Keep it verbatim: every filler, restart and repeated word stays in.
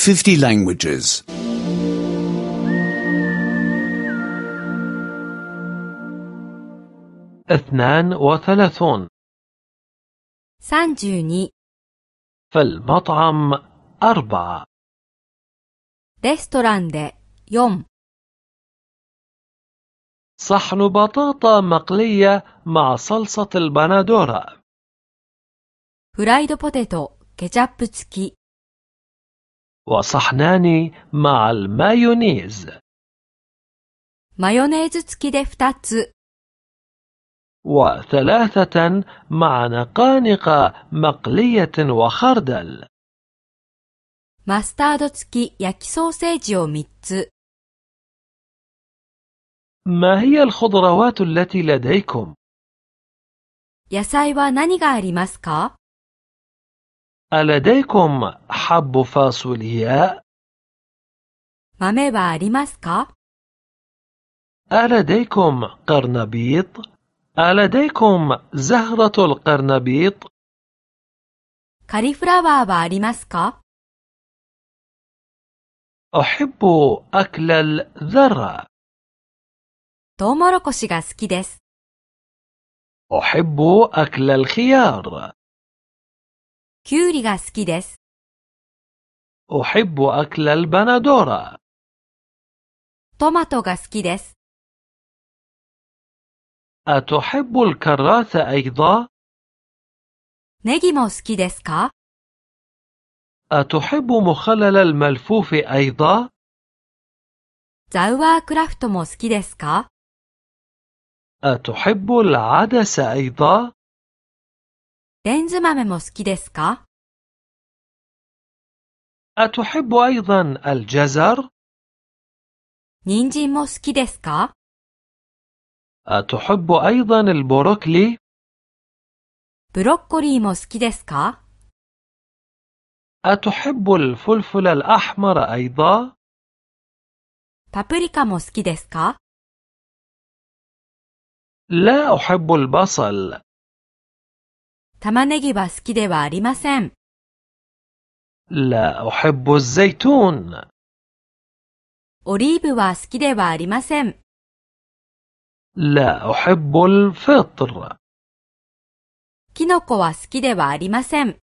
fifty languages. اثنان وثلاثون. さんじゅうに في المطعم أربعة. レストランでよん صحن بطاطا مقلية مع صلصة البندورة. フライドポテトケチャップ付き وصحنان مع المايونيز. マヨネーズ付きでふたつ وثلاثة مع نقانق مقلية وخردل. マスタード付き焼きソーセージをみっつ ما هي الخضروات التي لديكم؟ 野菜は何がありますか ألديكم حب فاصولياء؟ 豆はありますか ألديكم قرنبيط؟ ألديكم زهرة القرنبيط؟ カリフラワーはありますか أحب أكل الذرة. トウモロコシが好きです أحب أكل الخيار. キュウリが好きです أحب أكل البندورة. トマトが好きです أتحب الكراث أيضا؟ ネギも好きですか أتحب مخلل الملفوف أيضا؟ ザウアークラフトも好きですか أتحب العدس أيضا؟ レンズ豆も好きですか أتحب أيضا الجزر؟ 人参も好きですか أتحب أيضا البروكلي؟ ブロッコリーも好きですか أتحب الفلفل الأحمر أيضا؟ パプリカも好きですか لا أحب البصل. 玉ねぎは好きではありません لا أحب الزيتون. オリーブは好きではありません لا أحب الفطر. キノコは好きではありません